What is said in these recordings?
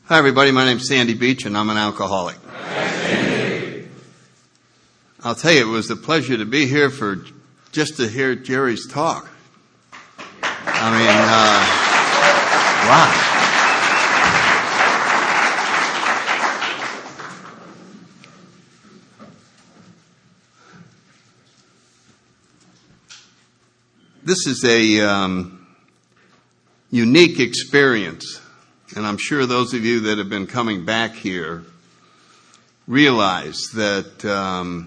Hi, everybody. My name's Sandy Beach, and I'm an alcoholic. I'll tell you, it was a pleasure to be here just to hear Jerry's talk. I mean, wow. This is a unique experience, and I'm sure those of you that have been coming back here realize that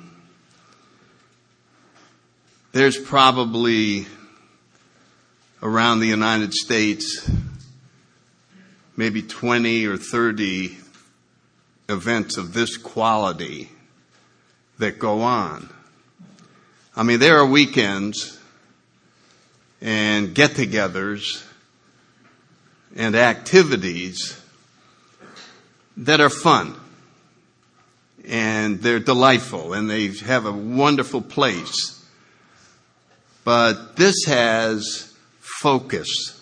there's probably around the United States maybe 20 or 30 events of this quality that go on. I mean, there are weekends and get-togethers and activities that are fun and they're delightful and they have a wonderful place. But this has focus.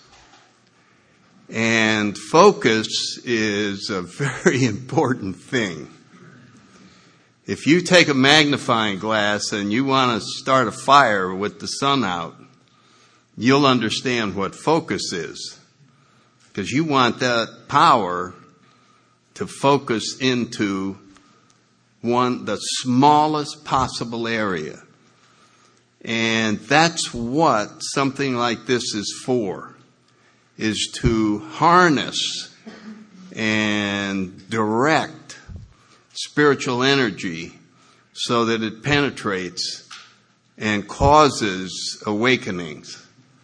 And focus is a very important thing. If you take a magnifying glass and you want to start a fire with the sun out, you'll understand what focus is. Because you want that power to focus into the smallest possible area. And that's what something like this is for, is to harness and direct spiritual energy so that it penetrates and causes awakenings.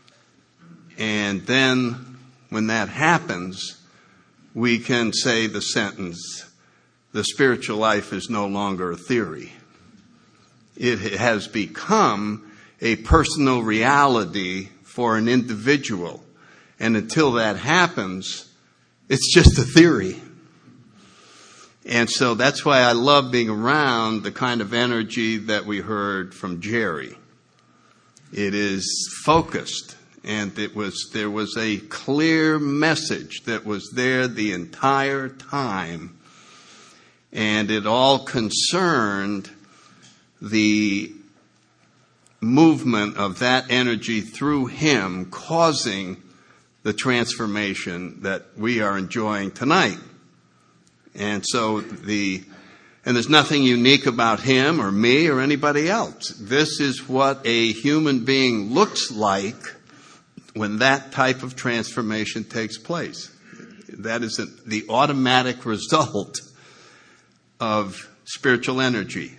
And then when that happens, we can say the sentence, the spiritual life is no longer a theory. It has become a personal reality for an individual. And until that happens, it's just a theory. And so that's why I love being around the kind of energy that we heard from Jerry. It is focused. And there was a clear message that was there the entire time. And it all concerned the movement of that energy through him, causing the transformation that we are enjoying tonight. And so and there's nothing unique about him or me or anybody else. This is what a human being looks like when that type of transformation takes place. That is the automatic result of spiritual energy.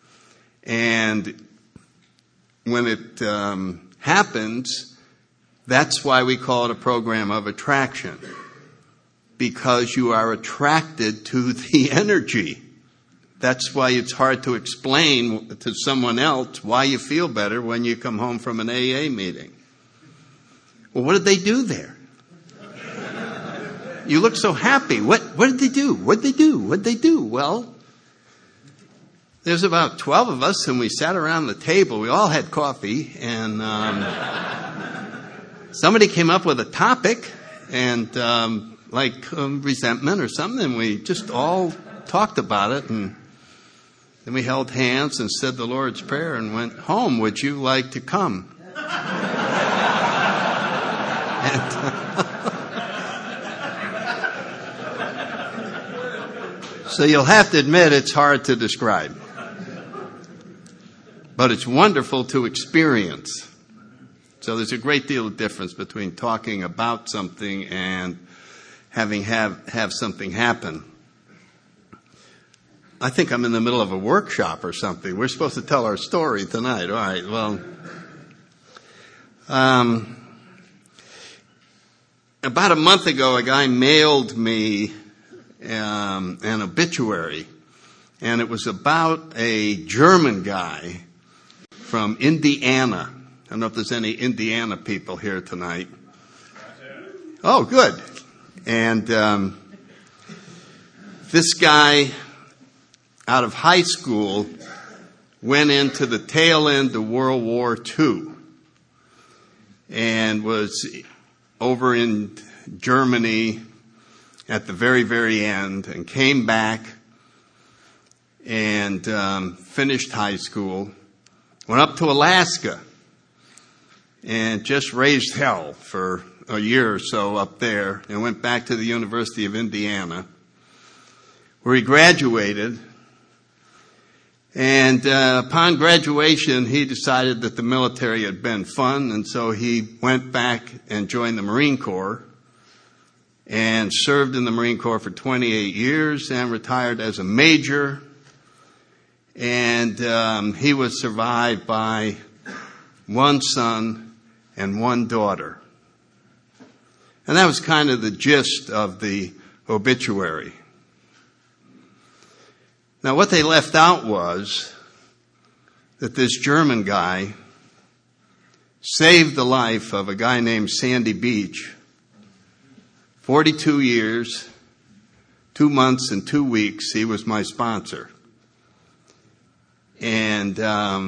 And when it happens, that's why we call it a program of attraction. Because you are attracted to the energy. That's why it's hard to explain to someone else why you feel better when you come home from an AA meeting. Well, what did they do there? You look so happy. What did they do? What did they do? What did they do? Well, there's about 12 of us, and we sat around the table. We all had coffee, and somebody came up with a topic, and resentment or something, and we just all talked about it, and then we held hands and said the Lord's Prayer and went home. Would you like to come? So you'll have to admit it's hard to describe. But it's wonderful to experience. So there's a great deal of difference between talking about something and having have something happen. I think I'm in the middle of a workshop or something. We're supposed to tell our story tonight. All right, well. About a month ago, a guy mailed me an obituary, and it was about a German guy from Indiana. I don't know if there's any Indiana people here tonight. Oh, good. And this guy, out of high school, went into the tail end of World War II and was over in Germany at the very, very end and came back and finished high school, went up to Alaska and just raised hell for a year or so up there, and went back to the University of Indiana, where he graduated. And upon graduation, he decided that the military had been fun, and so he went back and joined the Marine Corps and served in the Marine Corps for 28 years and retired as a major. And he was survived by one son and one daughter. And that was kind of the gist of the obituary. Now, what they left out was that this German guy saved the life of a guy named Sandy Beach. 42 years, 2 months and 2 weeks, he was my sponsor. And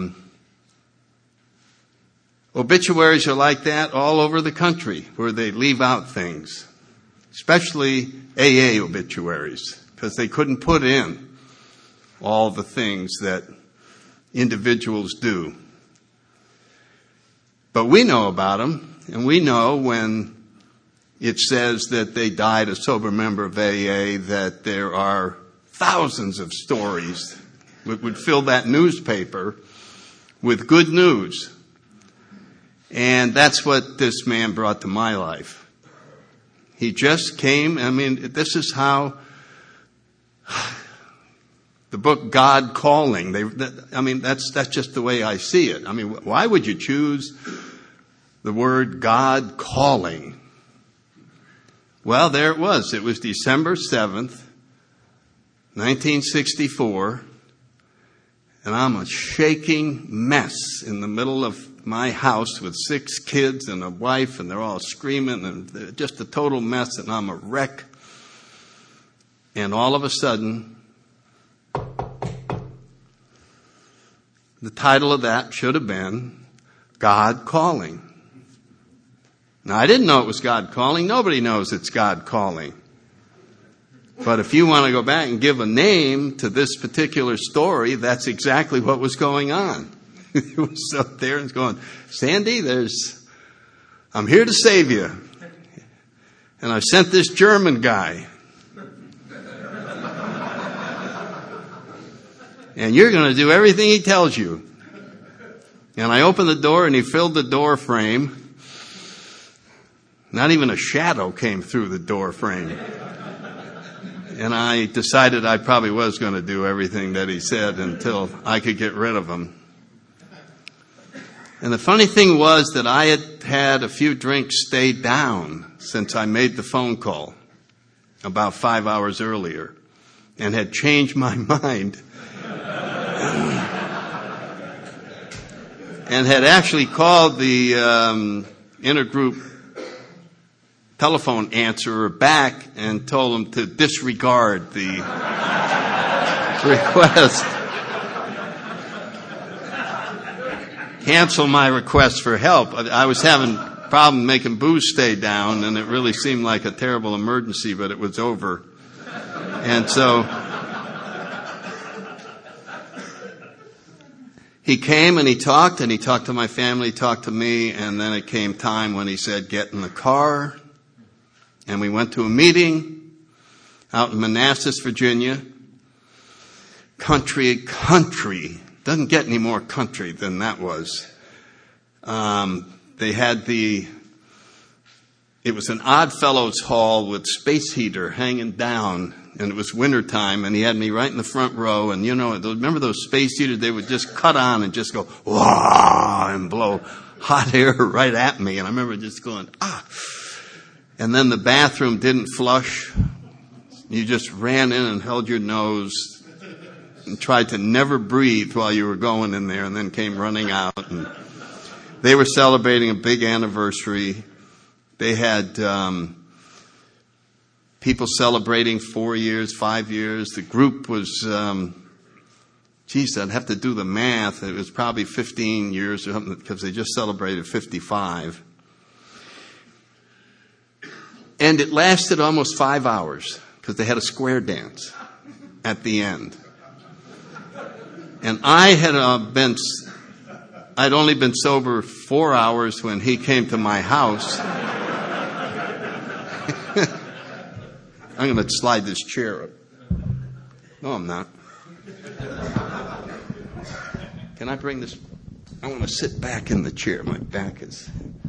obituaries are like that all over the country, where they leave out things, especially AA obituaries, because they couldn't put in all the things that individuals do. But we know about them, and we know when it says that they died a sober member of AA, that there are thousands of stories that would fill that newspaper with good news. And that's what this man brought to my life. He just came. I mean, this is how the book God Calling, that's just the way I see it. I mean, why would you choose the word God Calling? Well, there it was. It was December 7th, 1964. And I'm a shaking mess in the middle of my house with 6 kids and a wife, and they're all screaming, and just a total mess, and I'm a wreck. And all of a sudden, the title of that should have been God Calling. Now, I didn't know it was God Calling. Nobody knows it's God Calling. But if you want to go back and give a name to this particular story, that's exactly what was going on. It was up there and going, Sandy, I'm here to save you. And I sent this German guy. And you're going to do everything he tells you. And I opened the door and he filled the door frame. Not even a shadow came through the door frame. And I decided I probably was going to do everything that he said until I could get rid of him. And the funny thing was that I had had a few drinks stayed down since I made the phone call about 5 hours earlier, and had changed my mind. And had actually called the intergroup telephone answerer back and told him to disregard the request. Cancel my request for help. I was having a problem making booze stay down, and it really seemed like a terrible emergency, but it was over. And so he came and he talked to my family, he talked to me, and then it came time when he said, get in the car. And we went to a meeting out in Manassas, Virginia. Country. Doesn't get any more country than that was. They had it was an Odd Fellows Hall with space heater hanging down, and it was wintertime, and he had me right in the front row, and remember those space heaters? They would just cut on and just go, wah, and blow hot air right at me, and I remember just going, ah. And then the bathroom didn't flush. You just ran in and held your nose and tried to never breathe while you were going in there, and then came running out. And they were celebrating a big anniversary. They had people celebrating 4 years, 5 years. The group was, I'd have to do the math. It was probably 15 years or something, because they just celebrated 55. And it lasted almost 5 hours because they had a square dance at the end. And I'd only been sober 4 hours when he came to my house. I'm going to slide this chair up. No, I'm not. Can I bring this? I want to sit back in the chair. My back is...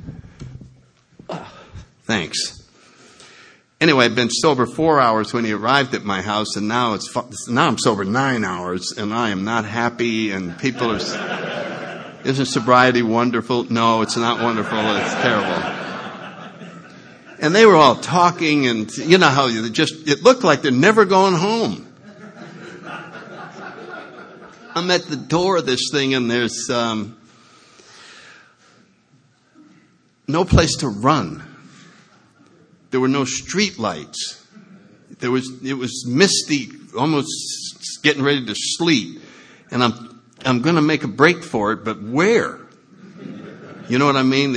Thanks. Anyway, I've been sober 4 hours when he arrived at my house, and now I'm sober 9 hours, and I am not happy, and people are... Isn't sobriety wonderful? No, it's not wonderful. It's terrible. And they were all talking, and you know how it looked like they're never going home. I'm at the door of this thing, and there's no place to run. There were no street lights. It was misty, almost getting ready to sleep. And I'm going to make a break for it, but where? You know what I mean?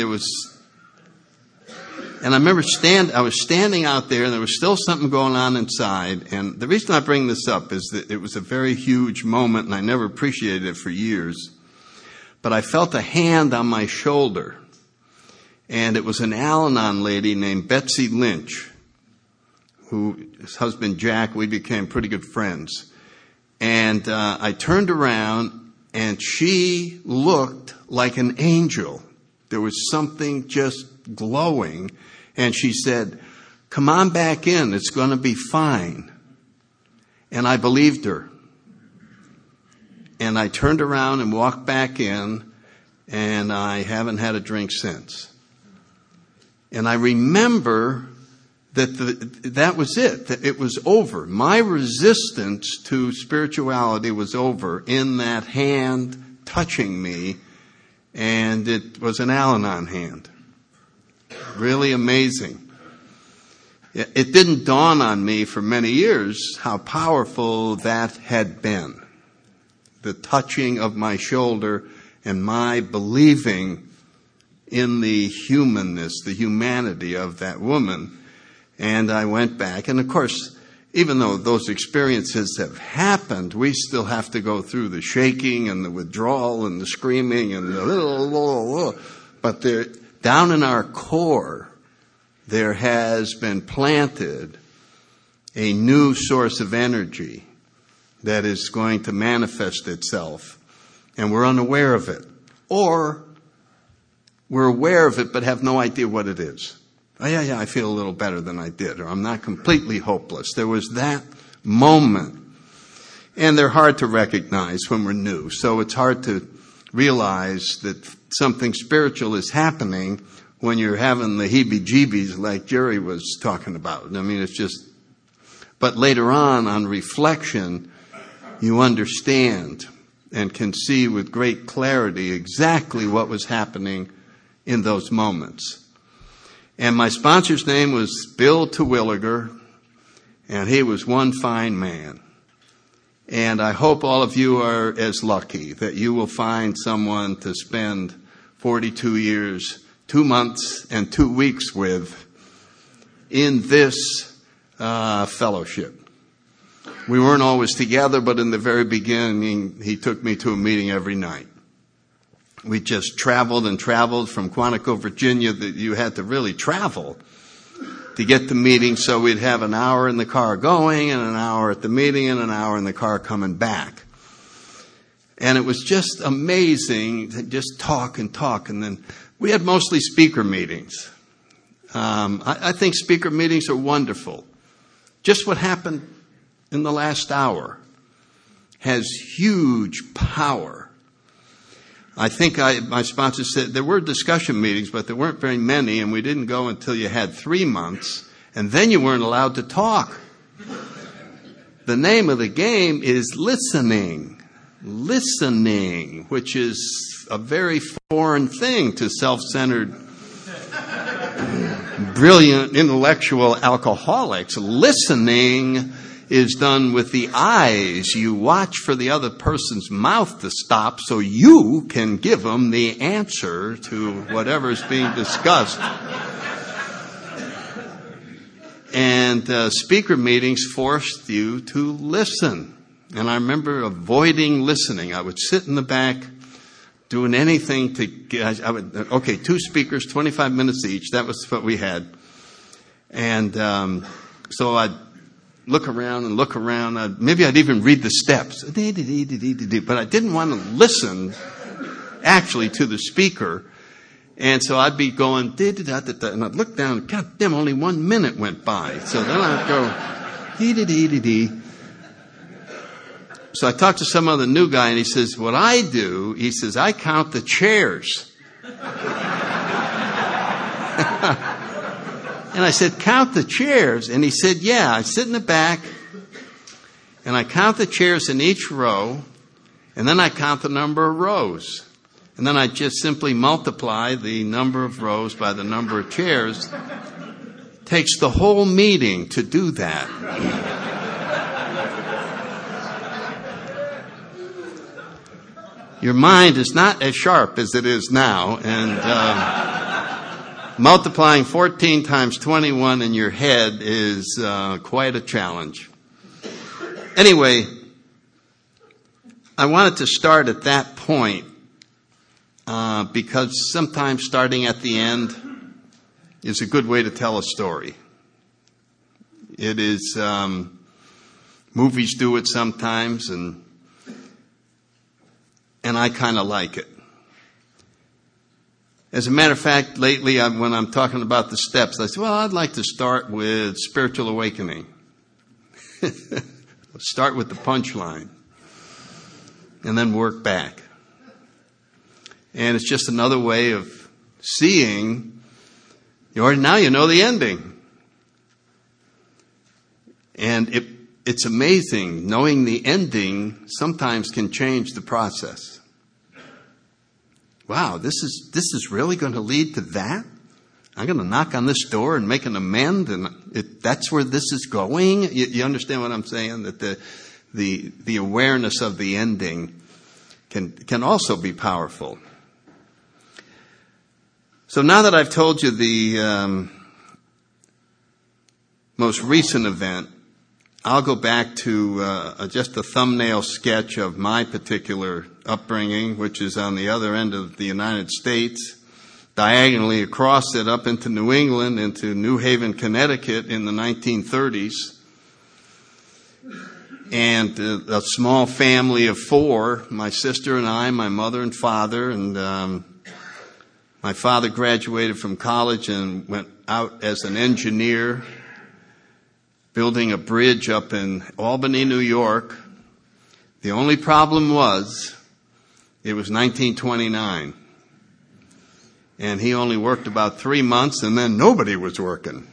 And I remember I was standing out there, and there was still something going on inside. And the reason I bring this up is that it was a very huge moment, and I never appreciated it for years. But I felt a hand on my shoulder. And it was an Al-Anon lady named Betsy Lynch, his husband Jack, we became pretty good friends. And I turned around, and she looked like an angel. There was something just glowing. And she said, "Come on back in, it's going to be fine." And I believed her. And I turned around and walked back in, and I haven't had a drink since. And I remember that was it. That it was over. My resistance to spirituality was over in that hand touching me, and it was an Al-Anon hand. Really amazing. It didn't dawn on me for many years how powerful that had been. The touching of my shoulder and my believing in the humanness, the humanity of that woman. And I went back. And of course, even though those experiences have happened, we still have to go through the shaking and the withdrawal and the screaming and the... But down in our core, there has been planted a new source of energy that is going to manifest itself. And we're unaware of it. Or we're aware of it but have no idea what it is. Oh, yeah, I feel a little better than I did. Or I'm not completely hopeless. There was that moment. And they're hard to recognize when we're new. So it's hard to realize that something spiritual is happening when you're having the heebie-jeebies like Jerry was talking about. I mean, it's just... But later on reflection, you understand and can see with great clarity exactly what was happening in those moments. And my sponsor's name was Bill Terwilliger, and he was one fine man. And I hope all of you are as lucky that you will find someone to spend 42 years, 2 months, and 2 weeks with in this fellowship. We weren't always together, but in the very beginning, he took me to a meeting every night. We just traveled and traveled from Quantico, Virginia, that you had to really travel to get the meeting. So we'd have an hour in the car going and an hour at the meeting and an hour in the car coming back. And it was just amazing to just talk. And then we had mostly speaker meetings. I think speaker meetings are wonderful. Just what happened in the last hour has huge power. I think my sponsor said there were discussion meetings, but there weren't very many, and we didn't go until you had 3 months, and then you weren't allowed to talk. The name of the game is listening. Listening, which is a very foreign thing to self-centered, brilliant, intellectual alcoholics. Listening is done with the eyes. You watch for the other person's mouth to stop so you can give them the answer to whatever's being discussed. And speaker meetings forced you to listen. And I remember avoiding listening. I would sit in the back doing anything to get, okay, 2 speakers, 25 minutes each. That was what we had. And so I'd look around. Maybe I'd even read the steps. But I didn't want to listen actually to the speaker. And so I'd be going, and I'd look down, God damn, only 1 minute went by. So then I'd go, So I talked to some other new guy, and he says, what I do, he says, I count the chairs. And I said, count the chairs? And he said, yeah, I sit in the back, and I count the chairs in each row, and then I count the number of rows. And then I just simply multiply the number of rows by the number of chairs. It takes the whole meeting to do that. Your mind is not as sharp as it is now, and multiplying 14 times 21 in your head is quite a challenge. Anyway, I wanted to start at that point because sometimes starting at the end is a good way to tell a story. It is, movies do it sometimes, and I kind of like it. As a matter of fact, lately when I'm talking about the steps, I say, well, I'd like to start with spiritual awakening. Start with the punchline and then work back. And it's just another way of seeing, now you know the ending. And it's amazing. Knowing the ending sometimes can change the process. Wow, this is really going to lead to that? I'm going to knock on this door and make an amend, and that's where this is going? You understand what I'm saying? That the awareness of the ending can also be powerful. So now that I've told you the most recent event, I'll go back to just a thumbnail sketch of my particular upbringing, which is on the other end of the United States, diagonally across it up into New England, into New Haven, Connecticut in the 1930s. And a small family of 4, my sister and I, my mother and father, and my father graduated from college and went out as an engineer, building a bridge up in Albany, New York. The only problem was, it was 1929. And he only worked about 3 months, and then nobody was working.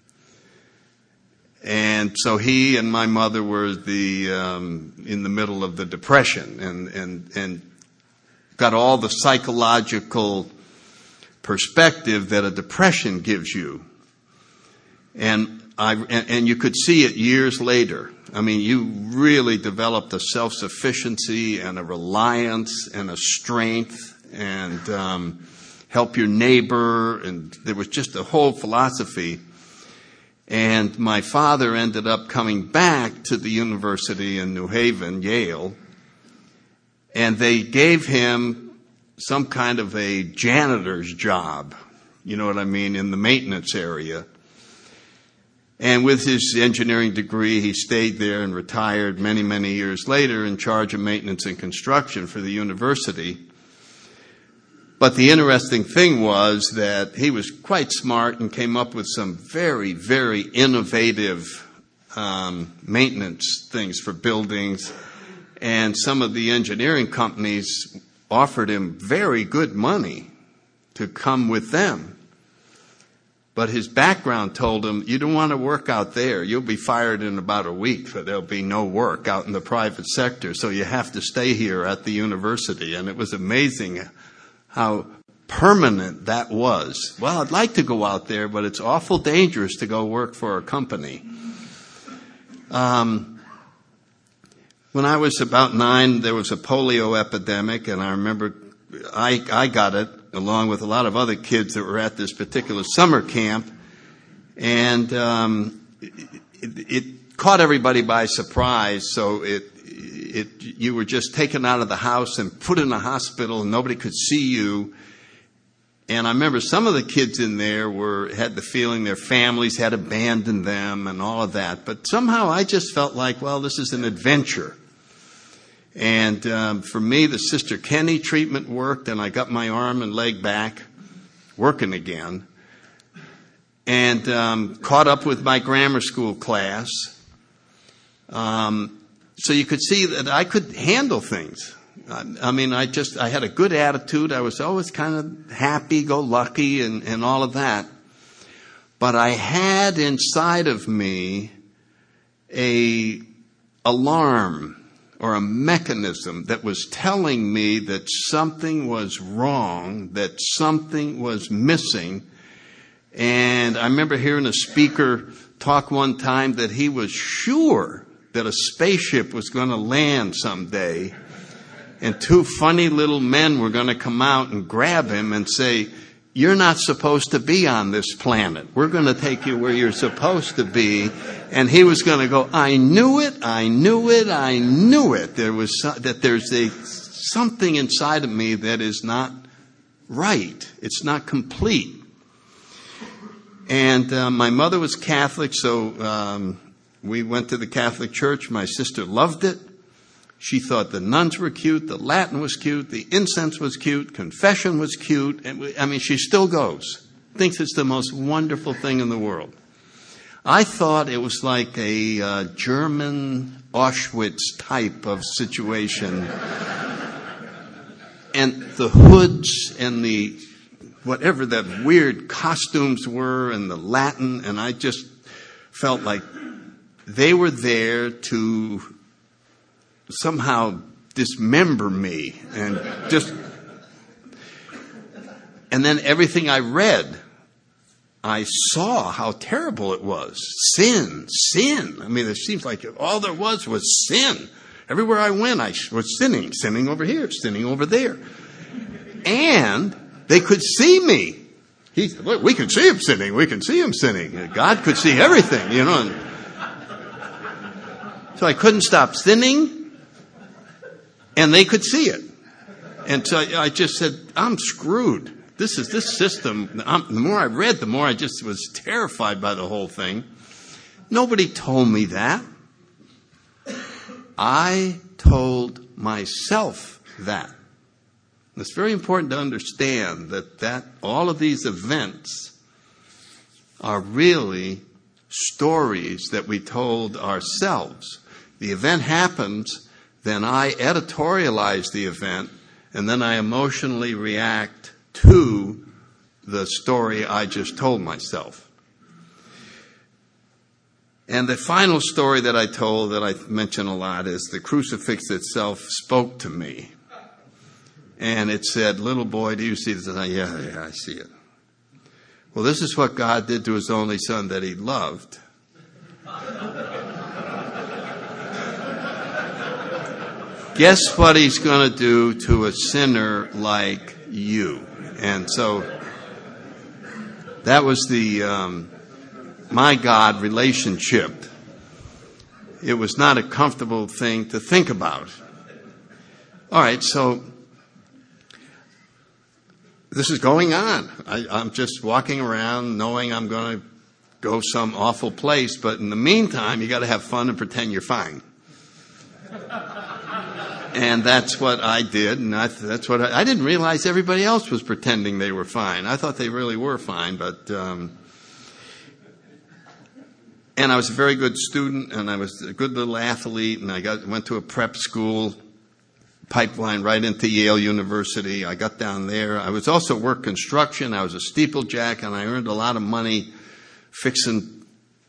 And so he and my mother were in the middle of the Depression, and got all the psychological perspective that a depression gives you. And you could see it years later. I mean, you really developed a self-sufficiency and a reliance and a strength and help your neighbor. And there was just a whole philosophy. And my father ended up coming back to the university in New Haven, Yale, and they gave him some kind of a janitor's job, you know what I mean, in the maintenance area. And with his engineering degree, he stayed there and retired many, many years later in charge of maintenance and construction for the university. But the interesting thing was that he was quite smart and came up with some very, very innovative maintenance things for buildings. And some of the engineering companies offered him very good money to come with them. But his background told him, you don't want to work out there. You'll be fired in about a week, but there'll be no work out in the private sector. So you have to stay here at the university. And it was amazing how permanent that was. Well, I'd like to go out there, but it's awful dangerous to go work for a company. When I was about 9, there was a polio epidemic, and I remember I got it along with a lot of other kids that were at this particular summer camp. And it caught everybody by surprise. So you were just taken out of the house and put in a hospital, and nobody could see you. And I remember some of the kids in there had the feeling their families had abandoned them and all of that. But somehow I just felt like, well, this is an adventure. And for me, the Sister Kenny treatment worked, and I got my arm and leg back working again. And caught up with my grammar school class. So you could see that I could handle things. I mean, I had a good attitude. I was always kind of happy-go-lucky and all of that. But I had inside of me a alarm or a mechanism that was telling me that something was wrong, that something was missing. And I remember hearing a speaker talk one time that he was sure that a spaceship was going to land someday. And two funny little men were going to come out and grab him and say, "You're not supposed to be on this planet. We're going to take you where you're supposed to be." And he was going to go, "I knew it, I knew it, I knew it." There's something inside of me that is not right. It's not complete. And my mother was Catholic, so we went to the Catholic Church. My sister loved it. She thought the nuns were cute, the Latin was cute, the incense was cute, confession was cute. And she still goes. Thinks it's the most wonderful thing in the world. I thought it was like a German Auschwitz type of situation. And the hoods and the whatever that weird costumes were and the Latin, and I just felt like they were there to somehow dismember me and then everything I read, I saw how terrible it was. Sin. I mean, it seems like all there was sin. Everywhere I went, I was sinning over here, sinning over there. And they could see me. Look, we can see him sinning. We can see him sinning. God could see everything, So I couldn't stop sinning. And they could see it. And so I just said, I'm screwed. This system. The more I read, the more I just was terrified by the whole thing. Nobody told me that. I told myself that. And it's very important to understand that all of these events are really stories that we told ourselves. The event happens. Then I editorialize the event, and then I emotionally react to the story I just told myself. And the final story that I told that I mention a lot is the crucifix itself spoke to me. And it said, "Little boy, do you see this?" And yeah, I see it. Well, this is what God did to his only son that he loved. Guess what he's going to do to a sinner like you? And so that was the my God relationship. It was not a comfortable thing to think about. All right, so this is going on. I'm just walking around knowing I'm going to go some awful place, but in the meantime, you got to have fun and pretend you're fine. And that's what I did, and that's what I didn't realize everybody else was pretending they were fine. I thought they really were fine, but and I was a very good student, and I was a good little athlete, and I went to a prep school, pipeline right into Yale University. I got down there. I was also work construction. I was a steeplejack, and I earned a lot of money fixing,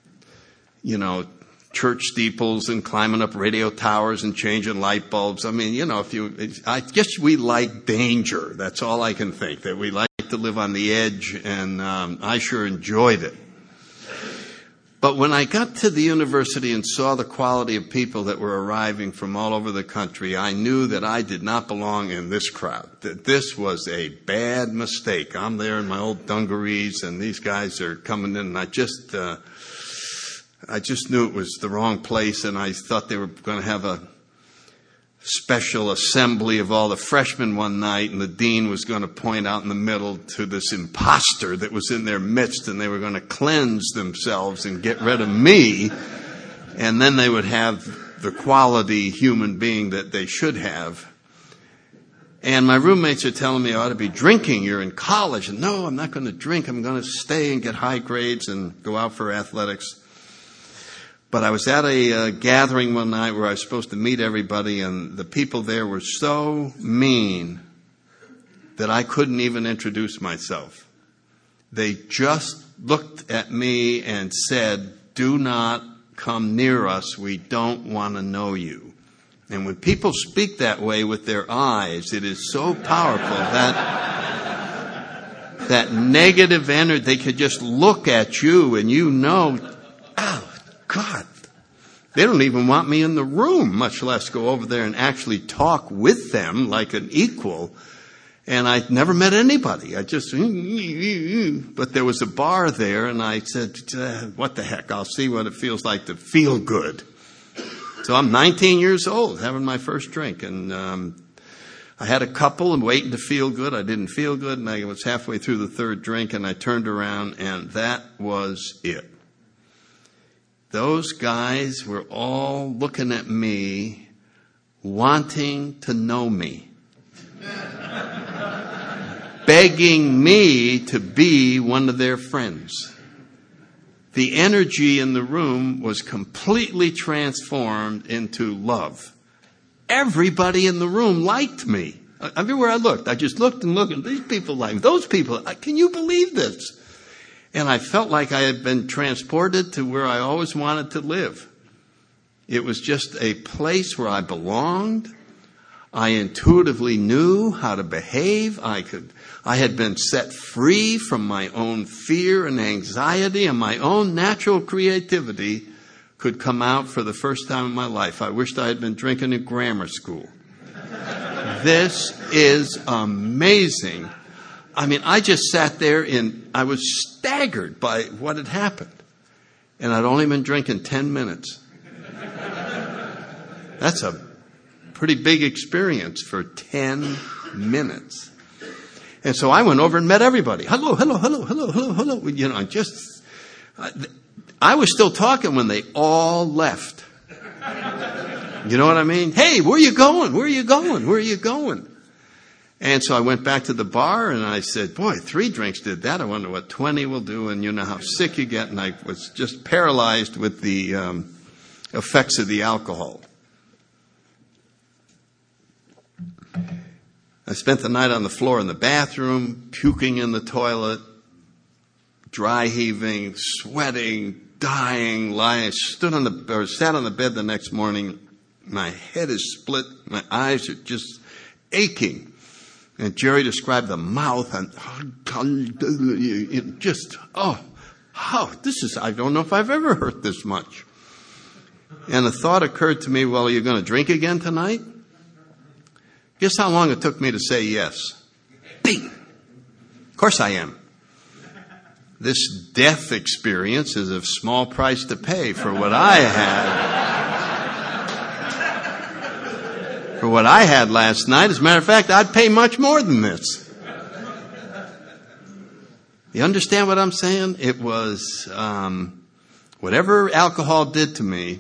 church steeples and climbing up radio towers and changing light bulbs. I mean, I guess we like danger. That's all I can think, that we like to live on the edge, and I sure enjoyed it. But when I got to the university and saw the quality of people that were arriving from all over the country, I knew that I did not belong in this crowd, that this was a bad mistake. I'm there in my old dungarees, and these guys are coming in, and I just knew it was the wrong place, and I thought they were going to have a special assembly of all the freshmen one night, and the dean was going to point out in the middle to this imposter that was in their midst, and they were going to cleanse themselves and get rid of me, and then they would have the quality human being that they should have. And my roommates are telling me I ought to be drinking. You're in college. And no, I'm not going to drink. I'm going to stay and get high grades and go out for athletics. But I was at a gathering one night where I was supposed to meet everybody, and the people there were so mean that I couldn't even introduce myself. They just looked at me and said, "Do not come near us. We don't want to know you." And when people speak that way with their eyes, it is so powerful that negative energy, they could just look at you and you know, oh, God, they don't even want me in the room, much less go over there and actually talk with them like an equal. And I never met anybody. I just, but there was a bar there, and I said, what the heck, I'll see what it feels like to feel good. So I'm 19 years old, having my first drink, and I had a couple and waiting to feel good. I didn't feel good, and I was halfway through the third drink, and I turned around, and that was it. Those guys were all looking at me, wanting to know me, begging me to be one of their friends. The energy in the room was completely transformed into love. Everybody in the room liked me. Everywhere I looked, I just looked and looked, and these people like me. Those people, can you believe this? And I felt like I had been transported to where I always wanted to live. It was just a place where I belonged. I intuitively knew how to behave. I had been set free from my own fear and anxiety, and my own natural creativity could come out for the first time in my life. I wished I had been drinking in grammar school. This is amazing. I mean, I just sat there and I was staggered by what had happened. And I'd only been drinking 10 minutes. That's a pretty big experience for 10 minutes. And so I went over and met everybody. Hello. You know, I was still talking when they all left. You know what I mean? Hey, where you going? Where you going? Where you going? And so I went back to the bar and I said, boy, 3 drinks did that. I wonder what 20 will do. And you know how sick you get. And I was just paralyzed with the effects of the alcohol. I spent the night on the floor in the bathroom, puking in the toilet, dry heaving, sweating, dying, lying. Sat on the bed the next morning. My head is split. My eyes are just aching. And Jerry described the mouth and I don't know if I've ever hurt this much. And the thought occurred to me, well, are you going to drink again tonight? Guess how long it took me to say yes? Bing! Of course I am. This death experience is a small price to pay for what I had. For what I had last night. As a matter of fact, I'd pay much more than this. You understand what I'm saying? It was whatever alcohol did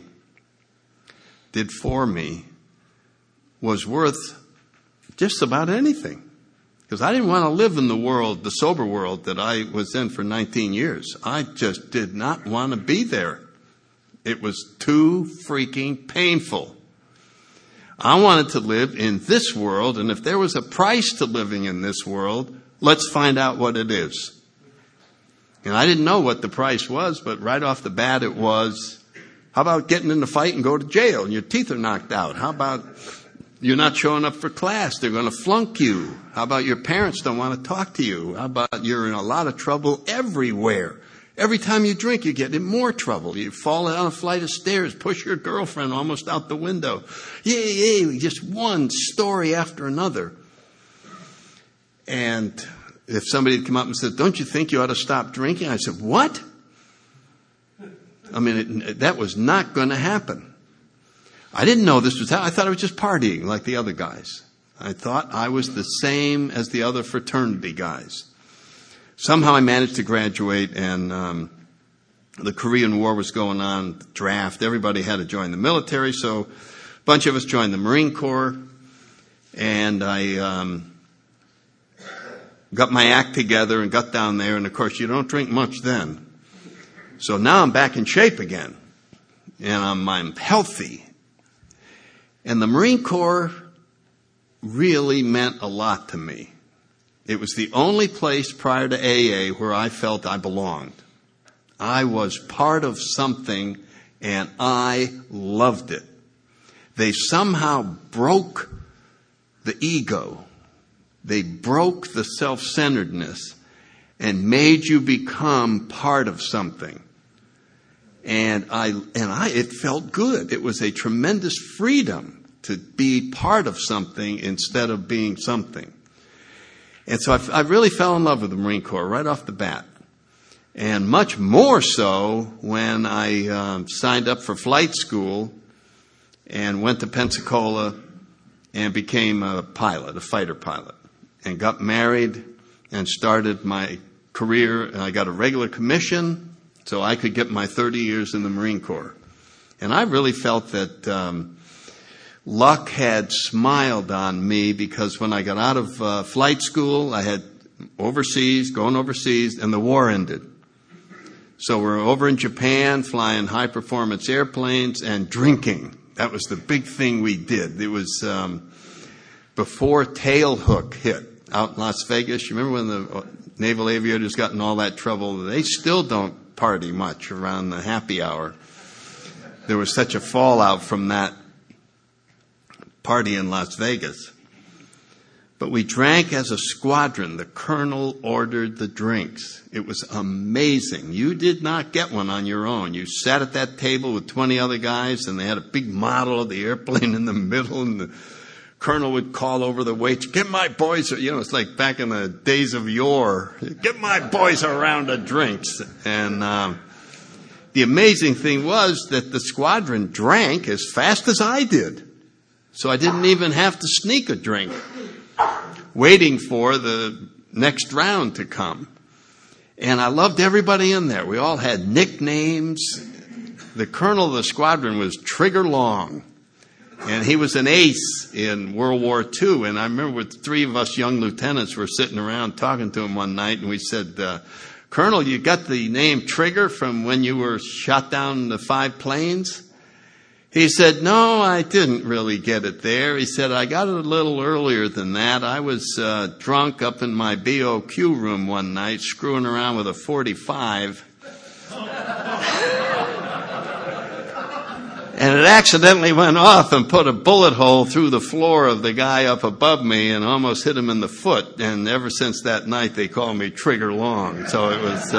for me, was worth just about anything. Because I didn't want to live in the sober world that I was in for 19 years. I just did not want to be there. It was too freaking painful. I wanted to live in this world, and if there was a price to living in this world, let's find out what it is. And I didn't know what the price was, but right off the bat it was, how about getting in a fight and go to jail and your teeth are knocked out? How about you're not showing up for class, they're going to flunk you? How about your parents don't want to talk to you? How about you're in a lot of trouble everywhere? Every time you drink, you get in more trouble. You fall down a flight of stairs, push your girlfriend almost out the window. Yay, just one story after another. And if somebody had come up and said, don't you think you ought to stop drinking? I said, what? I mean, that was not going to happen. I didn't know this was how. I thought I was just partying like the other guys. I thought I was the same as the other fraternity guys. Somehow I managed to graduate, and the Korean War was going on, draft. Everybody had to join the military, so a bunch of us joined the Marine Corps, and I got my act together and got down there, and of course you don't drink much then. So now I'm back in shape again, and I'm healthy. And the Marine Corps really meant a lot to me. It was the only place prior to AA where I felt I belonged. I was part of something, and I loved it. They somehow broke the ego. They broke the self-centeredness and made you become part of something. And it felt good. It was a tremendous freedom to be part of something instead of being something. And so I really fell in love with the Marine Corps right off the bat. And much more so when I signed up for flight school and went to Pensacola and became a pilot, a fighter pilot, and got married and started my career. And I got a regular commission so I could get my 30 years in the Marine Corps. And I really felt that luck had smiled on me, because when I got out of flight school, I had going overseas, and the war ended. So we're over in Japan flying high-performance airplanes and drinking. That was the big thing we did. It was before Tailhook hit out in Las Vegas. You remember when the naval aviators got in all that trouble? They still don't party much around the happy hour. There was such a fallout from that party in Las Vegas. But we drank as a squadron. The colonel ordered the drinks. It was amazing. You did not get one on your own. You sat at that table with 20 other guys, and they had a big model of the airplane in the middle, and the colonel would call over the wait, "Get my boys," it's like back in the days of yore, "Get my boys a round of drinks." And the amazing thing was that the squadron drank as fast as I did. So I didn't even have to sneak a drink, waiting for the next round to come. And I loved everybody in there. We all had nicknames. The colonel of the squadron was Trigger Long, and he was an ace in World War II. And I remember three of us young lieutenants were sitting around talking to him one night, and we said, "Colonel, you got the name Trigger from when you were shot down the 5 planes?" He said, "No, I didn't really get it there." He said, "I got it a little earlier than that. I was drunk up in my BOQ room one night, screwing around with a .45. And it accidentally went off and put a bullet hole through the floor of the guy up above me and almost hit him in the foot. And ever since that night, they call me Trigger Long." So it was...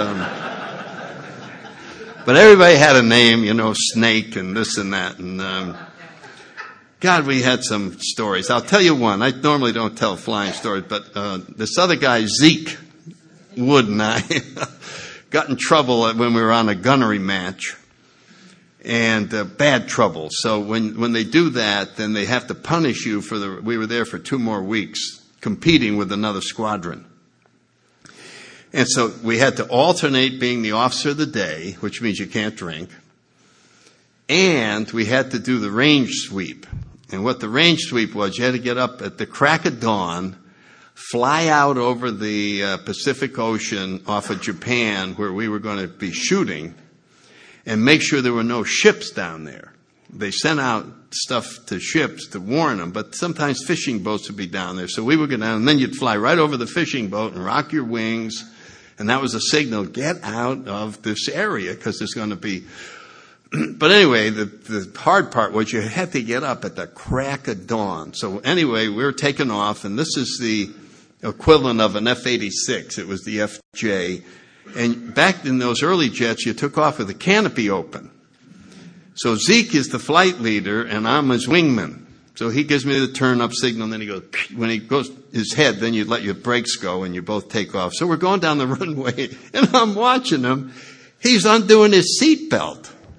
But everybody had a name, Snake and this and that. And God, we had some stories. I'll tell you one. I normally don't tell flying stories, but this other guy, Zeke Wood, and I got in trouble when we were on a gunnery match, and bad trouble. So when they do that, then they have to punish you we were there for 2 more weeks competing with another squadron. And so we had to alternate being the officer of the day, which means you can't drink, and we had to do the range sweep. And what the range sweep was, you had to get up at the crack of dawn, fly out over the Pacific Ocean off of Japan, where we were going to be shooting, and make sure there were no ships down there. They sent out stuff to ships to warn them, but sometimes fishing boats would be down there. So we would go down, and then you'd fly right over the fishing boat and rock your wings. And that was a signal, get out of this area, because there's going to be... But anyway, the hard part was you had to get up at the crack of dawn. So anyway, we were taking off, and this is the equivalent of an F-86. It was the FJ. And back in those early jets, you took off with the canopy open. So Zeke is the flight leader, and I'm his wingman. So he gives me the turn-up signal, and then he goes, when he goes his head, then you let your brakes go, and you both take off. So we're going down the runway, and I'm watching him. He's undoing his seatbelt.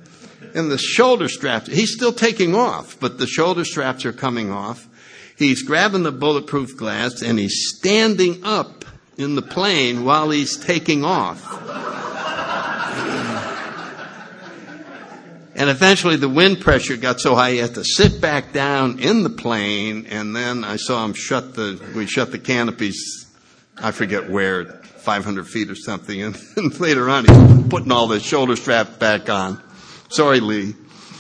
And the shoulder straps, he's still taking off, but the shoulder straps are coming off. He's grabbing the bulletproof glass and he's standing up in the plane while he's taking off. And eventually the wind pressure got so high he had to sit back down in the plane, and then I saw him we shut the canopies, I forget where, 500 feet or something, and later on he's putting all the shoulder straps back on. Sorry, Lee.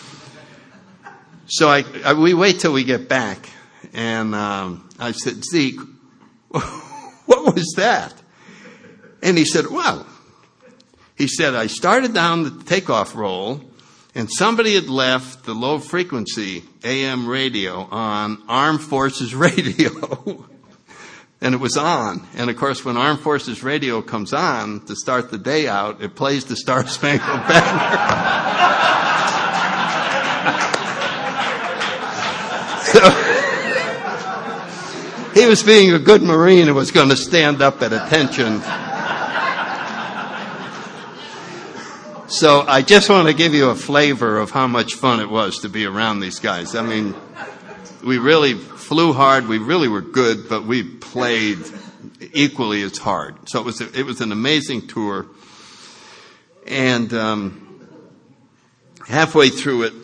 So we wait till we get back, and I said, Zeke, what was that? And he said, well, I started down the takeoff roll, and somebody had left the low frequency AM radio on Armed Forces Radio. And it was on. And of course, when Armed Forces Radio comes on to start the day out, it plays the Star Spangled Banner. So, he was being a good Marine and was going to stand up at attention. So I just want to give you a flavor of how much fun it was to be around these guys. I mean, we really flew hard. We really were good, but we played equally as hard. So it was an amazing tour. And halfway through it,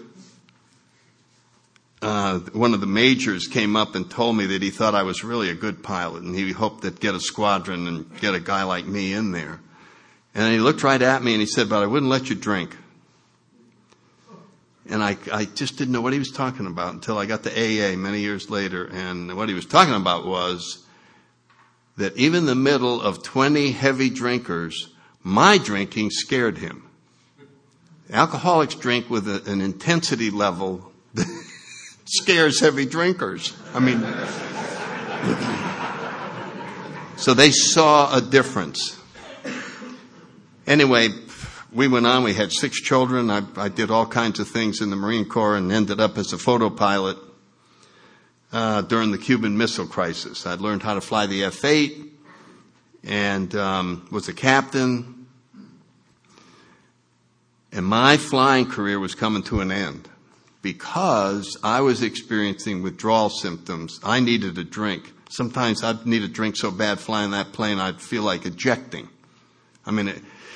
one of the majors came up and told me that he thought I was really a good pilot, and he hoped to get a squadron and get a guy like me in there. And he looked right at me and he said, but I wouldn't let you drink. And I just didn't know what he was talking about until I got to AA many years later. And what he was talking about was that even in the middle of 20 heavy drinkers, my drinking scared him. Alcoholics drink with an intensity level that scares heavy drinkers. I mean, so they saw a difference. Anyway, we went on. We had 6 children. I did all kinds of things in the Marine Corps and ended up as a photo pilot during the Cuban Missile Crisis. I learned how to fly the F-8 and was a captain. And my flying career was coming to an end because I was experiencing withdrawal symptoms. I needed a drink. Sometimes I'd need a drink so bad flying that plane I'd feel like ejecting. I mean,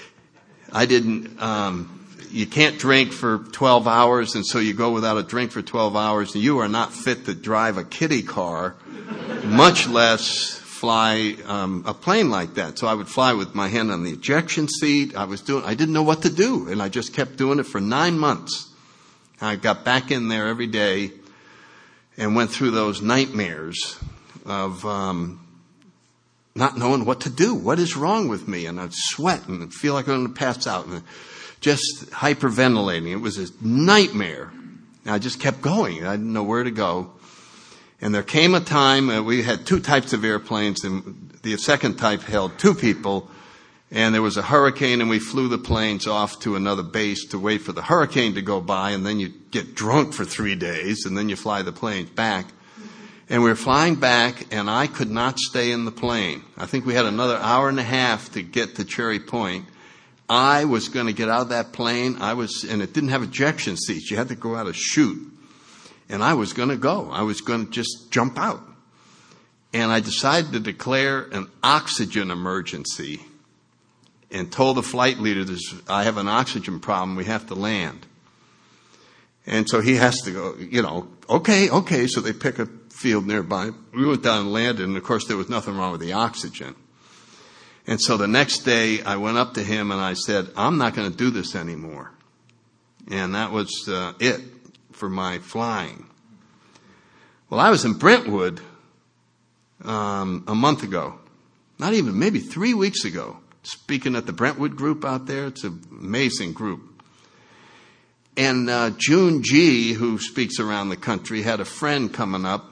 you can't drink for 12 hours, and so you go without a drink for 12 hours, and you are not fit to drive a kiddie car, much less fly a plane like that. So I would fly with my hand on the ejection seat. I didn't know what to do, and I just kept doing it for 9 months. I got back in there every day and went through those nightmares of not knowing what to do. What is wrong with me? And I'd sweat and feel like I'm going to pass out and just hyperventilating. It was a nightmare. And I just kept going. I didn't know where to go. And there came a time, we had 2 types of airplanes, and the second type held 2 people. And there was a hurricane, and we flew the planes off to another base to wait for the hurricane to go by, and then you get drunk for 3 days, and then you fly the planes back. And we were flying back, and I could not stay in the plane. I think we had another hour and a half to get to Cherry Point. I was going to get out of that plane. And it didn't have ejection seats. You had to go out a chute. And I was going to go. I was going to just jump out. And I decided to declare an oxygen emergency and told the flight leader, I have an oxygen problem. We have to land. And so he has to go, okay. So they pick a field nearby. We went down and landed, and of course there was nothing wrong with the oxygen. And so the next day I went up to him and I said, I'm not going to do this anymore. And that was it for my flying. Well, I was in Brentwood a month ago, not even, maybe 3 weeks ago, speaking at the Brentwood group out there. It's an amazing group. And June G., who speaks around the country, had a friend coming up,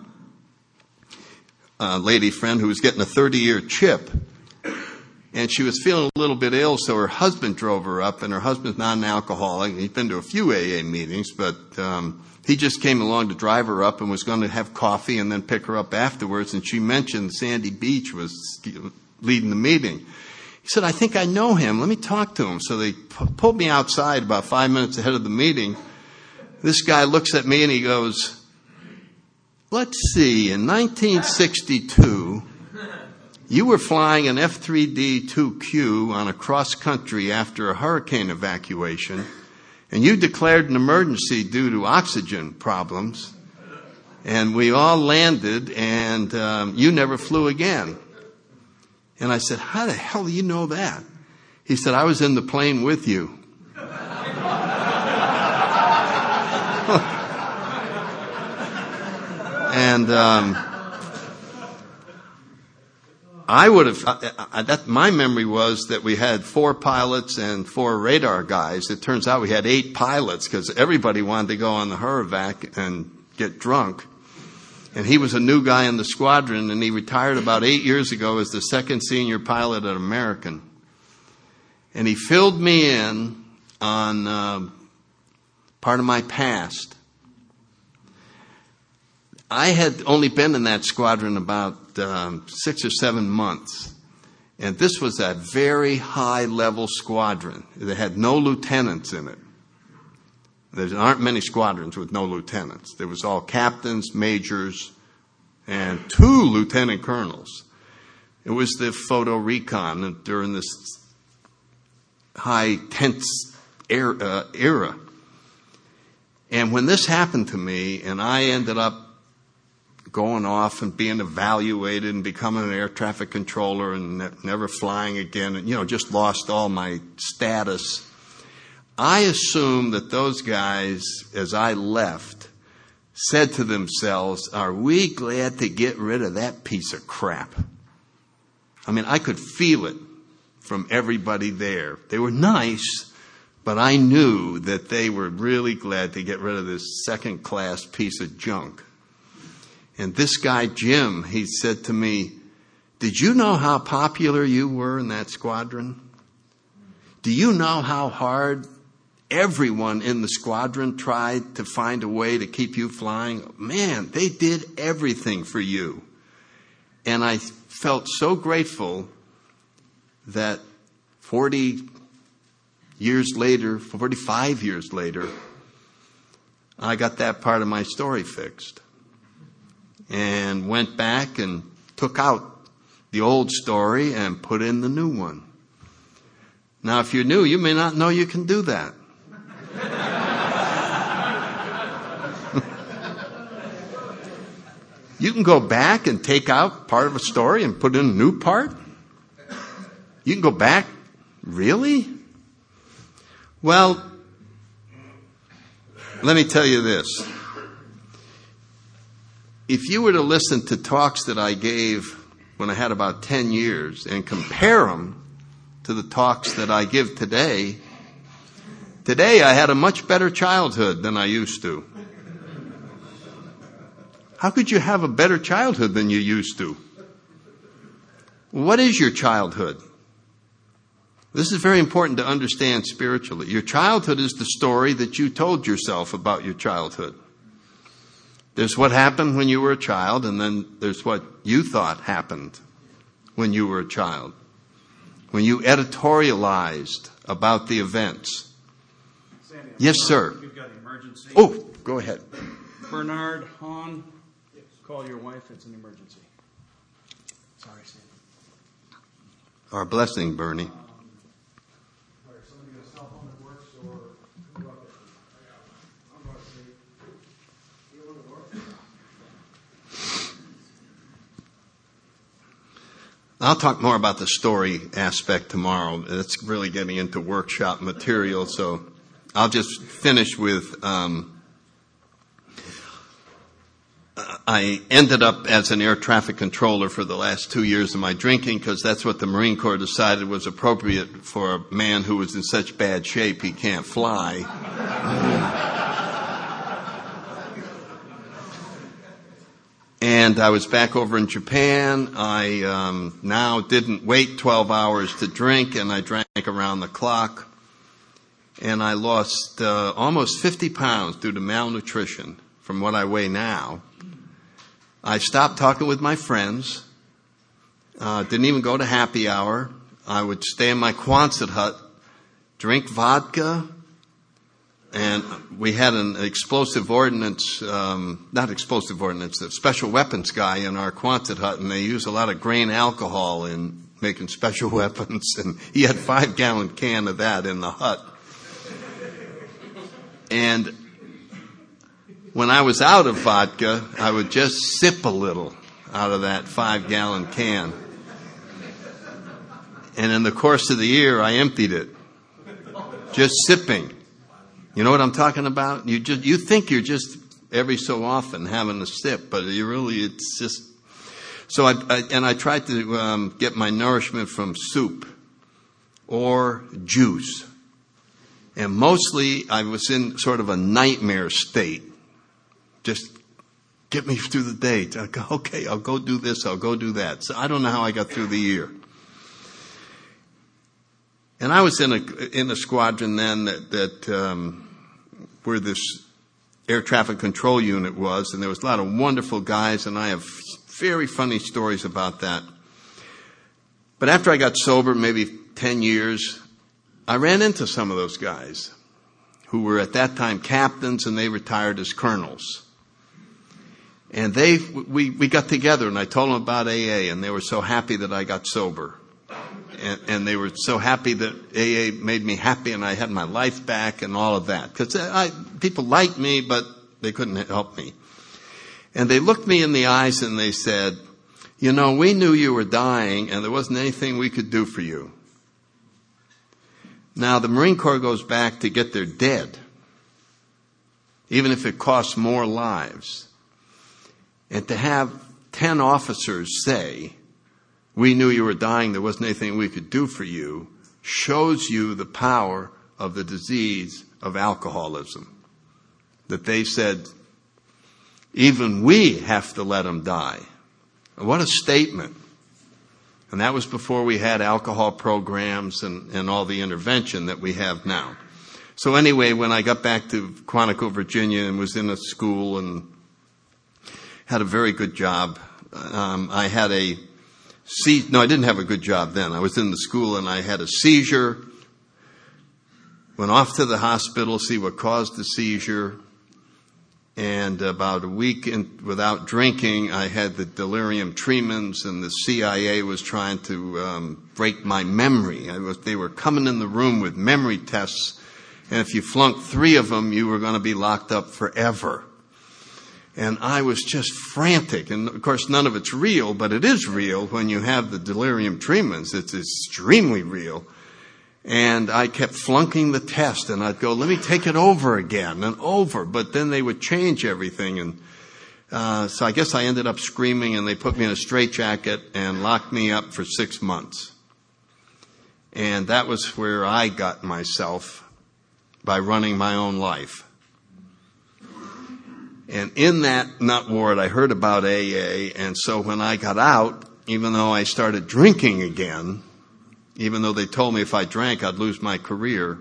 a lady friend who was getting a 30-year chip. And she was feeling a little bit ill, so her husband drove her up, and her husband's not an alcoholic. He's been to a few AA meetings, but he just came along to drive her up and was going to have coffee and then pick her up afterwards. And she mentioned Sandy Beach was leading the meeting. He said, I think I know him. Let me talk to him. So they pulled me outside about 5 minutes ahead of the meeting, This guy looks at me and he goes, let's see, in 1962, you were flying an F-3D-2Q on a cross-country after a hurricane evacuation, and you declared an emergency due to oxygen problems, and we all landed, and you never flew again. And I said, how the hell do you know that? He said, I was in the plane with you. And I would have, my memory was that we had 4 pilots and 4 radar guys. It turns out we had 8 pilots because everybody wanted to go on the Hurrivac and get drunk. And he was a new guy in the squadron, and he retired about 8 years ago as the 2nd senior pilot at American. And he filled me in on part of my past. I had only been in that squadron about 6 or 7 months. And this was a very high-level squadron. It had no lieutenants in it. There aren't many squadrons with no lieutenants. There was all captains, majors, and 2 lieutenant colonels. It was the photo recon during this high tense era. And when this happened to me, and I ended up going off and being evaluated and becoming an air traffic controller and never flying again, and just lost all my status, I assumed that those guys, as I left, said to themselves, are we glad to get rid of that piece of crap? I mean, I could feel it from everybody there. They were nice, but I knew that they were really glad to get rid of this second-class piece of junk. And this guy, Jim, he said to me, did you know how popular you were in that squadron? Do you know how hard everyone in the squadron tried to find a way to keep you flying? Man, they did everything for you. And I felt so grateful that 45 years later, I got that part of my story fixed. And went back and took out the old story and put in the new one. Now, if you're new, you may not know you can do that. You can go back and take out part of a story and put in a new part. You can go back. Really? Well, let me tell you this. If you were to listen to talks that I gave when I had about 10 years and compare them to the talks that I give today I had a much better childhood than I used to. How could you have a better childhood than you used to? What is your childhood? This is very important to understand spiritually. Your childhood is the story that you told yourself about your childhood. There's what happened when you were a child, and then there's what you thought happened when you were a child. When you editorialized about the events. Sandy, yes, sir. We've got an emergency. Oh, go ahead. Bernard, Hahn, call your wife. It's an emergency. Sorry, Sandy. Our blessing, Bernie. I'll talk more about the story aspect tomorrow. It's really getting into workshop material, so I'll just finish with, I ended up as an air traffic controller for the last 2 years of my drinking because that's what the Marine Corps decided was appropriate for a man who was in such bad shape he can't fly. And I was back over in Japan. I now didn't wait 12 hours to drink, and I drank around the clock. And I lost almost 50 pounds due to malnutrition from what I weigh now. I stopped talking with my friends. Didn't even go to happy hour. I would stay in my Quonset hut, drink vodka, And we had an explosive ordnance, not explosive ordnance, a special weapons guy in our Quonset hut, and they use a lot of grain alcohol in making special weapons, and he had 5-gallon can of that in the hut. And when I was out of vodka, I would just sip a little out of that 5-gallon can. And in the course of the year, I emptied it. Just sipping. You know what I'm talking about? You think you're just every so often having a sip, but it's just. So I tried to get my nourishment from soup or juice. And mostly I was in sort of a nightmare state. Just get me through the day. Okay, I'll go do this, I'll go do that. So I don't know how I got through the year. And I was in a squadron then that where this air traffic control unit was, and there was a lot of wonderful guys, and I have very funny stories about that. But after I got sober, maybe 10 years, I ran into some of those guys who were at that time captains, and they retired as colonels. And we got together, and I told them about AA, and they were so happy that I got sober. And they were so happy that AA made me happy and I had my life back and all of that. Because people liked me, but they couldn't help me. And they looked me in the eyes and they said, you know, we knew you were dying and there wasn't anything we could do for you. Now, the Marine Corps goes back to get their dead, even if it costs more lives. And to have 10 officers say, we knew you were dying, there wasn't anything we could do for you, shows you the power of the disease of alcoholism. That they said, even we have to let them die. What a statement. And that was before we had alcohol programs and all the intervention that we have now. So anyway, when I got back to Quantico, Virginia, and was in a school and had a very good job, I didn't have a good job then. I was in the school and I had a seizure. Went off to the hospital, see what caused the seizure. And about a week without drinking, I had the delirium tremens, and the CIA was trying to break my memory. They were coming in the room with memory tests, and if you flunked 3 of them, you were going to be locked up forever. And I was just frantic. And, of course, none of it's real, but it is real when you have the delirium tremens. It's extremely real. And I kept flunking the test, and I'd go, let me take it over again and over. But then they would change everything. And so I guess I ended up screaming, and they put me in a straitjacket and locked me up for 6 months. And that was where I got myself by running my own life. And in that nut ward, I heard about AA, and so when I got out, even though I started drinking again, even though they told me if I drank I'd lose my career,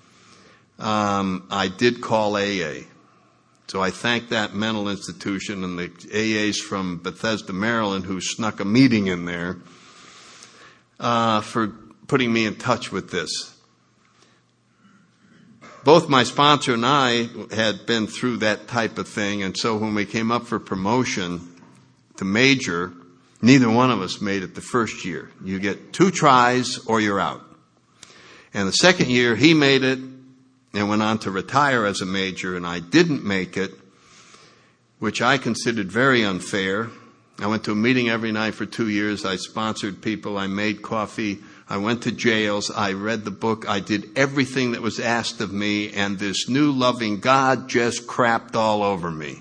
I did call AA. So I thank that mental institution and the AAs from Bethesda, Maryland, who snuck a meeting in there, for putting me in touch with this. Both my sponsor and I had been through that type of thing, and so when we came up for promotion to major, neither one of us made it the first year. You get 2 tries or you're out. And the second year, he made it and went on to retire as a major, and I didn't make it, which I considered very unfair. I went to a meeting every night for 2 years. I sponsored people. I made coffee. I went to jails. I read the book. I did everything that was asked of me, and this new loving God just crapped all over me.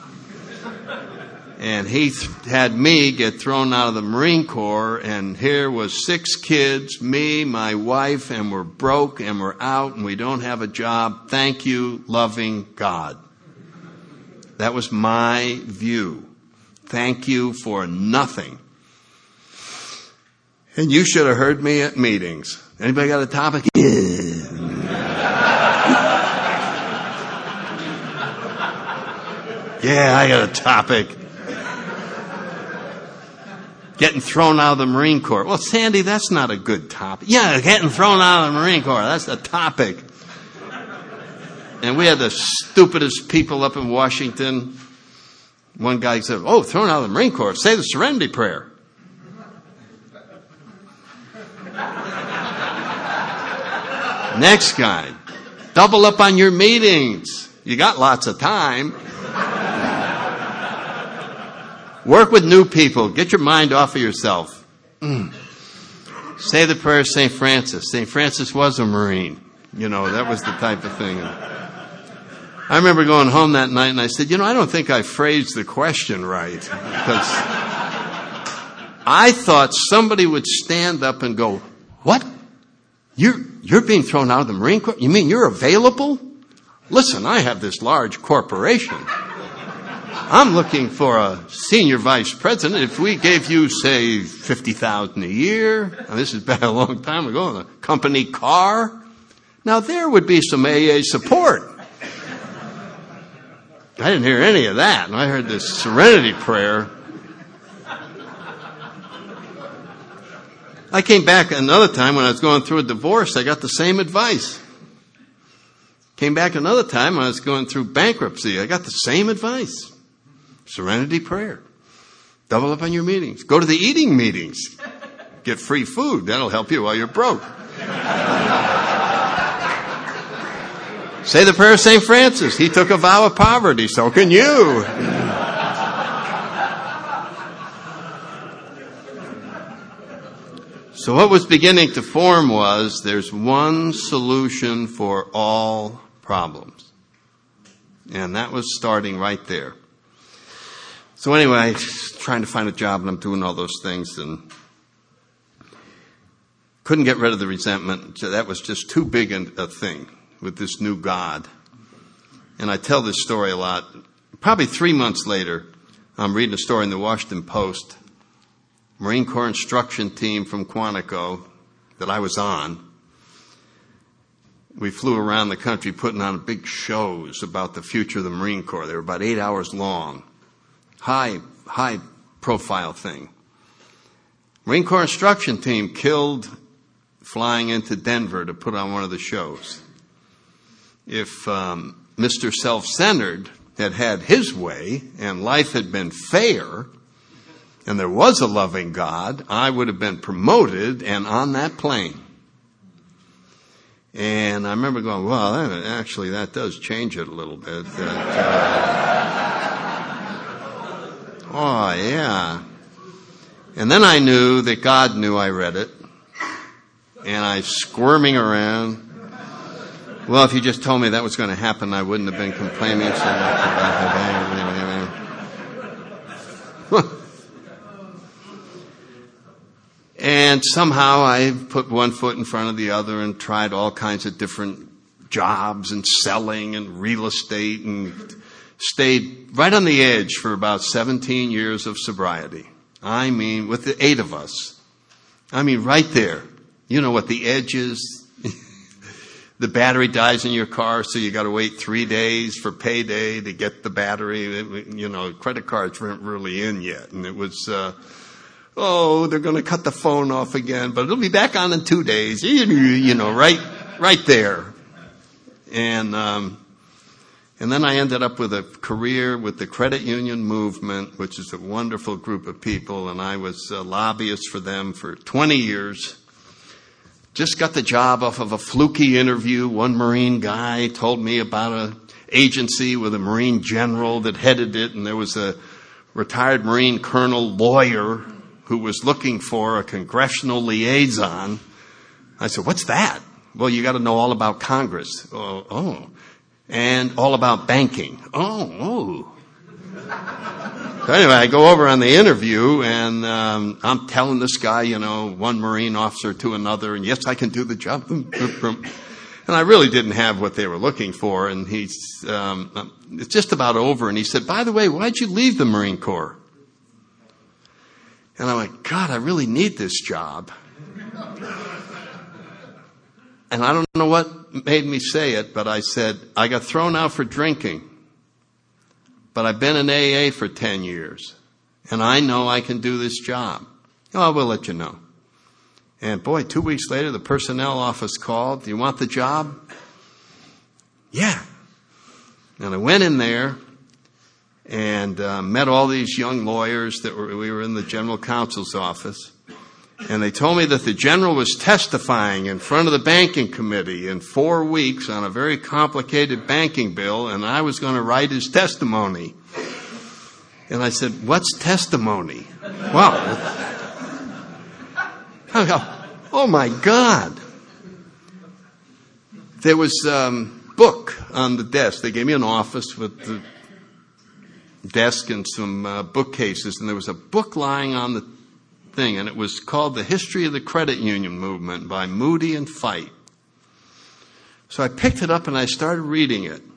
And he had me get thrown out of the Marine Corps, and here was 6 kids, me, my wife, and we're broke, and we're out, and we don't have a job. Thank you, loving God. That was my view. Thank you for nothing. And you should have heard me at meetings. Anybody got a topic? Yeah, I got a topic. Getting thrown out of the Marine Corps. Well, Sandy, that's not a good topic. Yeah, getting thrown out of the Marine Corps. That's the topic. And we had the stupidest people up in Washington. One guy said, "Oh, thrown out of the Marine Corps, say the Serenity Prayer." Next guy, double up on your meetings. You got lots of time. Work with new people. Get your mind off of yourself. Say the prayer of St. Francis. St. Francis was a Marine. You know, that was the type of thing. I remember going home that night and I said, I don't think I phrased the question right. Because I thought somebody would stand up and go, "What? You're being thrown out of the Marine Corps? You mean you're available? Listen, I have this large corporation. I'm looking for a senior vice president. If we gave you, say, $50,000 a year, and this has been a long time ago, in a company car, now there would be some AA support." I didn't hear any of that. And I heard this Serenity Prayer. I came back another time when I was going through a divorce. I got the same advice. Came back another time when I was going through bankruptcy. I got the same advice. Serenity Prayer. Double up on your meetings. Go to the eating meetings. Get free food. That'll help you while you're broke. Say the prayer of St. Francis. He took a vow of poverty. So can you. So what was beginning to form was there's one solution for all problems. And that was starting right there. So anyway, trying to find a job, and I'm doing all those things, and couldn't get rid of the resentment. So that was just too big a thing with this new God. And I tell this story a lot. Probably 3 months later, I'm reading a story in the Washington Post. Marine Corps instruction team from Quantico that I was on. We flew around the country putting on big shows about the future of the Marine Corps. They were about 8 hours long. High profile thing. Marine Corps instruction team killed flying into Denver to put on one of the shows. If Mr. Self-Centered had had his way and life had been fair and there was a loving God, I would have been promoted and on that plane. And I remember going, well, actually that does change it a little bit. Oh, yeah. And then I knew that God knew I read it. And I squirming around. Well, if you just told me that was going to happen, I wouldn't have been complaining so much about it. And somehow I put one foot in front of the other and tried all kinds of different jobs and selling and real estate and stayed right on the edge for about 17 years of sobriety. I mean, with the 8 of us. I mean, right there. You know what the edge is? The battery dies in your car, so you got to wait 3 days for payday to get the battery. Credit cards weren't really in yet. And it was, they're going to cut the phone off again, but it'll be back on in 2 days. Right there. And then I ended up with a career with the credit union movement, which is a wonderful group of people, and I was a lobbyist for them for 20 years. Just got the job off of a fluky interview. One Marine guy told me about an agency with a Marine general that headed it, and there was a retired Marine colonel lawyer who was looking for a congressional liaison. I said, "What's that?" "Well, you got to know all about Congress." Oh. And all about banking. Oh. So anyway, I go over on the interview, and I'm telling this guy, one Marine officer to another, and yes, I can do the job. And I really didn't have what they were looking for, and it's just about over, and he said, "By the way, why'd you leave the Marine Corps?" And I'm like, God, I really need this job. And I don't know what made me say it, but I said, I got thrown out for drinking. But I've been in AA for 10 years. And I know I can do this job. Oh, we'll let you know. And boy, 2 weeks later, the personnel office called. "Do you want the job?" "Yeah." And I went in there and met all these young lawyers we were in the general counsel's office. And they told me that the general was testifying in front of the banking committee in 4 weeks on a very complicated banking bill, and I was going to write his testimony. And I said, "What's testimony?" Wow. Oh my God. There was a book on the desk. They gave me an office with the desk and some bookcases, and there was a book lying on the thing, and it was called The History of the Credit Union Movement by Moody and Fite. So I picked it up and I started reading it.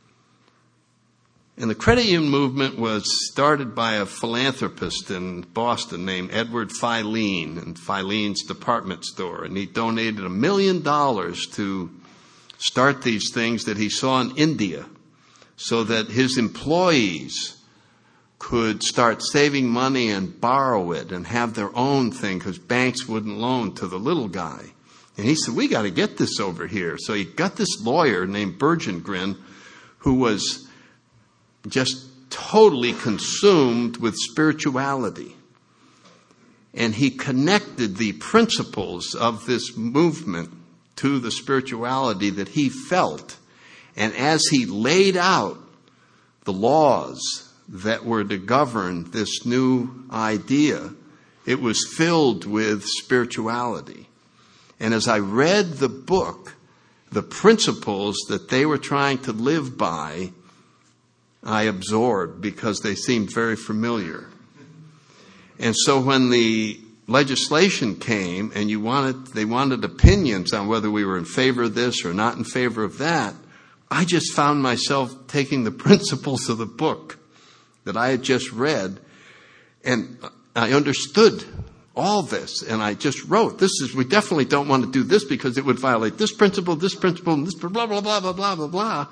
And the credit union movement was started by a philanthropist in Boston named Edward Filene, and Filene's department store. And he donated $1 million to start these things that he saw in India so that his employees could start saving money and borrow it and have their own thing because banks wouldn't loan to the little guy. And he said, "We got to get this over here." So he got this lawyer named Bergengren who was just totally consumed with spirituality. And he connected the principles of this movement to the spirituality that he felt. And as he laid out the laws that were to govern this new idea, it was filled with spirituality. And as I read the book, the principles that they were trying to live by, I absorbed because they seemed very familiar. And so when the legislation came and they wanted opinions on whether we were in favor of this or not in favor of that, I just found myself taking the principles of the book that I had just read, and I understood all this, and I just wrote, we definitely don't want to do this because it would violate this principle, and this blah, blah, blah, blah, blah, blah, blah,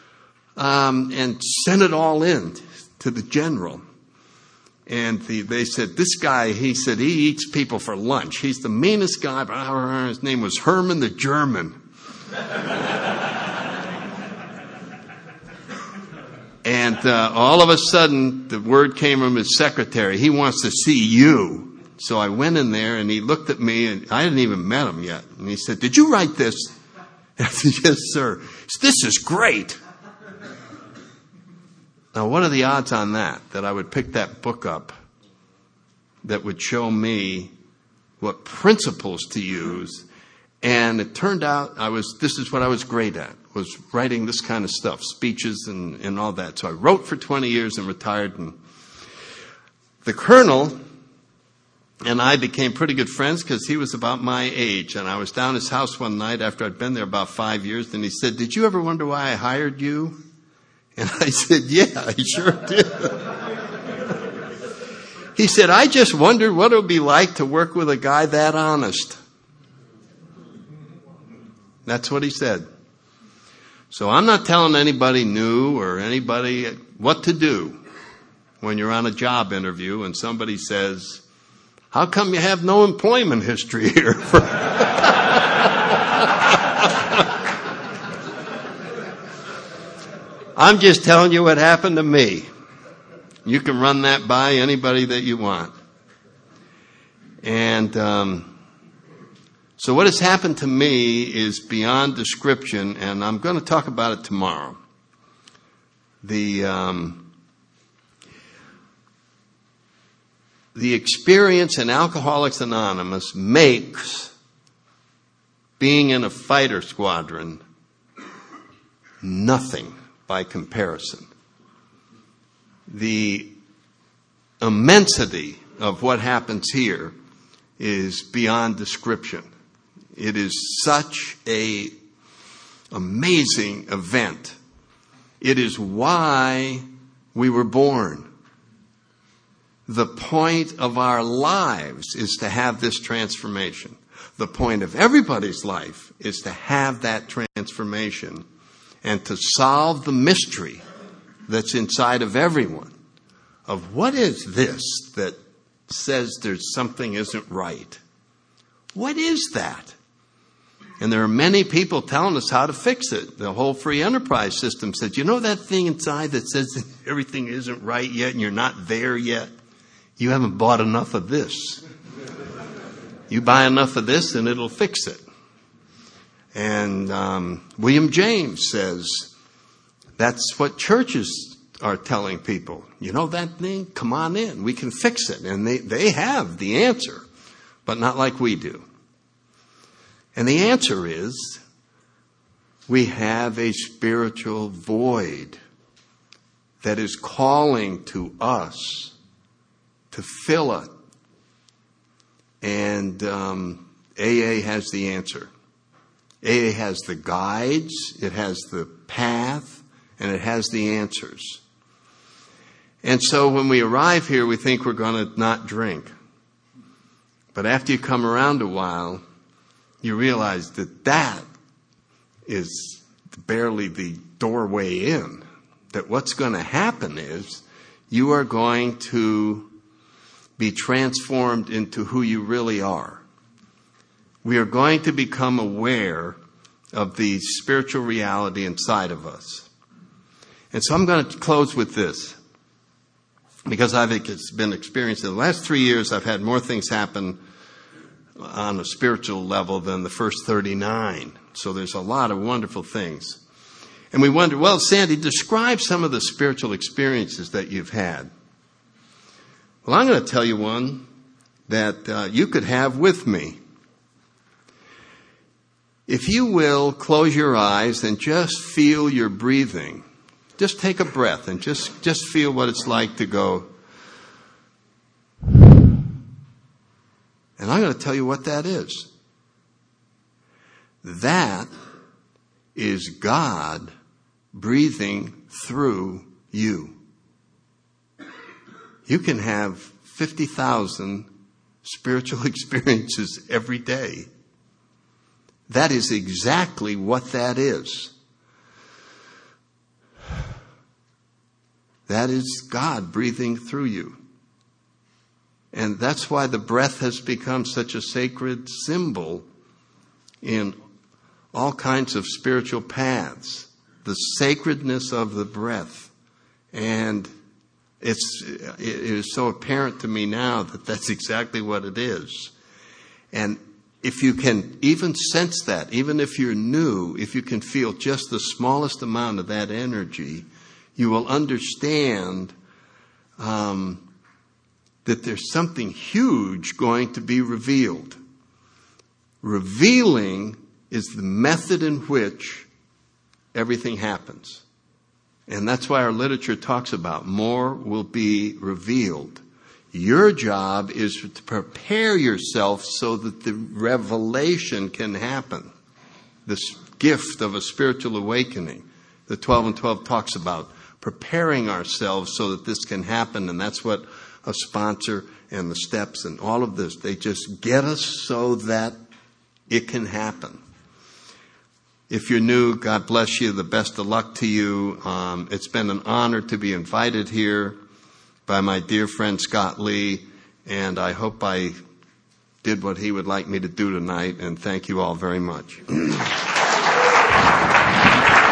and sent it all in to the general. And they said, "This guy," he said, "he eats people for lunch. He's the meanest guy." His name was Herman the German. And all of a sudden, the word came from his secretary, "He wants to see you." So I went in there, and he looked at me, and I hadn't even met him yet. And he said, "Did you write this?" I said, "Yes, sir." He said, "This is great." Now, what are the odds on that I would pick that book up that would show me what principles to use? And it turned out this is what I was great at, was writing this kind of stuff, speeches and all that. So I wrote for 20 years and retired. And the colonel and I became pretty good friends because he was about my age. And I was down at his house one night after I'd been there about 5 years. And he said, "Did you ever wonder why I hired you?" And I said, "Yeah, I sure did." He said, "I just wondered what it would be like to work with a guy that honest." That's what he said. So I'm not telling anybody new or anybody what to do when you're on a job interview and somebody says, "How come you have no employment history here?" I'm just telling you what happened to me. You can run that by anybody that you want. And so what has happened to me is beyond description, and I'm going to talk about it tomorrow. The experience in Alcoholics Anonymous makes being in a fighter squadron nothing by comparison. The immensity of what happens here is beyond description. It is such an amazing event. It is why we were born. The point of our lives is to have this transformation. The point of everybody's life is to have that transformation and to solve the mystery that's inside of everyone of what is this that says there's something isn't right. What is that? And there are many people telling us how to fix it. The whole free enterprise system says, you know that thing inside that says that everything isn't right yet and you're not there yet? You haven't bought enough of this. You buy enough of this and it'll fix it. And William James says that's what churches are telling people. You know that thing? Come on in. We can fix it. And they have the answer, but not like we do. And the answer is we have a spiritual void that is calling to us to fill it. And AA has the answer. AA has the guides, it has the path, and it has the answers. And so when we arrive here, we think we're going to not drink. But after you come around a while, you realize that is barely the doorway in. That what's going to happen is you are going to be transformed into who you really are. We are going to become aware of the spiritual reality inside of us. And so I'm going to close with this, because I think it's been experienced. In the last 3 years, I've had more things happen on a spiritual level than the first 39. So there's a lot of wonderful things. And we wonder, well, Sandy, describe some of the spiritual experiences that you've had. Well, I'm going to tell you one that you could have with me. If you will, close your eyes and just feel your breathing. Just take a breath and just feel what it's like to go. And I'm going to tell you what that is. That is God breathing through you. You can have 50,000 spiritual experiences every day. That is exactly what that is. That is God breathing through you. And that's why the breath has become such a sacred symbol in all kinds of spiritual paths. The sacredness of the breath. And it is so apparent to me now that that's exactly what it is. And if you can even sense that, even if you're new, if you can feel just the smallest amount of that energy, you will understand that there's something huge going to be revealed. Revealing is the method in which everything happens. And that's why our literature talks about more will be revealed. Your job is to prepare yourself so that the revelation can happen. This gift of a spiritual awakening. The 12 and 12 talks about preparing ourselves so that this can happen. And that's what a sponsor and the steps and all of this, they just get us so that it can happen. If you're new, God bless you. The best of luck to you. It's been an honor to be invited here by my dear friend Scott Lee, and I hope I did what he would like me to do tonight, and thank you all very much.